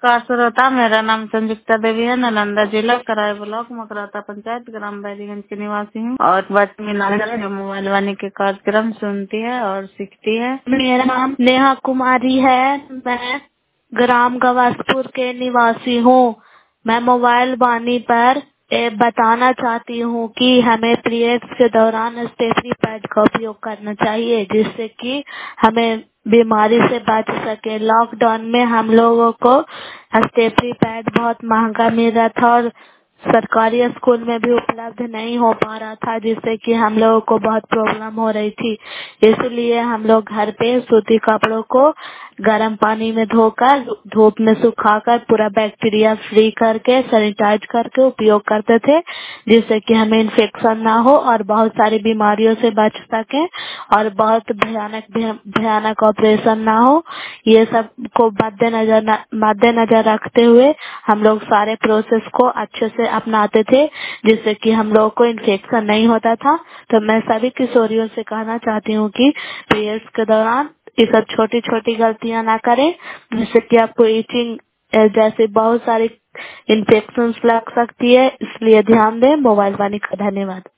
नमस्कार श्रोता, मेरा नाम संजुक्ता देवी है। नालंदा जिला कराए ब्लॉक मकराता पंचायत ग्राम बैरीगंज की निवासी हूँ और वर्तमान जो मोबाइल वाणी के कार्यक्रम सुनती है और सीखती है। मेरा नाम नेहा कुमारी है। मैं ग्राम गवासपुर के निवासी हूँ। मैं मोबाइल वाणी पर बताना चाहती हूँ कि हमें पीरियड्स के दौरान स्टेफ्री पैड का उपयोग करना चाहिए, जिससे कि हमें बीमारी से बच सके। लॉकडाउन में हम लोगों को स्टेफ्री पैड बहुत महंगा मिल रहा था और सरकारी स्कूल में भी उपलब्ध नहीं हो पा रहा था, जिससे कि हम लोगों को बहुत प्रॉब्लम हो रही थी। इसलिए हम लोग घर पे सूती कपड़ों को गर्म पानी में धोकर धूप में सुखाकर पूरा बैक्टीरिया फ्री करके सैनिटाइज करके उपयोग करते थे, जिससे कि हमें इन्फेक्शन ना हो और बहुत सारी बीमारियों से बच सके और बहुत भयानक ऑपरेशन ना हो। ये सब को मद्देनजर रखते हुए हम लोग सारे प्रोसेस को अच्छे से अपनाते थे, जिससे कि हम लोगों को इन्फेक्शन नहीं होता था। तो मैं सभी किशोरियों से कहना चाहती हूँ कि पीरियड्स के दौरान ये सब छोटी छोटी गलतियां ना करें, जिससे कि आपको ईचिंग जैसे बहुत सारी इन्फेक्शन लग सकती है। इसलिए ध्यान दें। मोबाइल वाणी का धन्यवाद।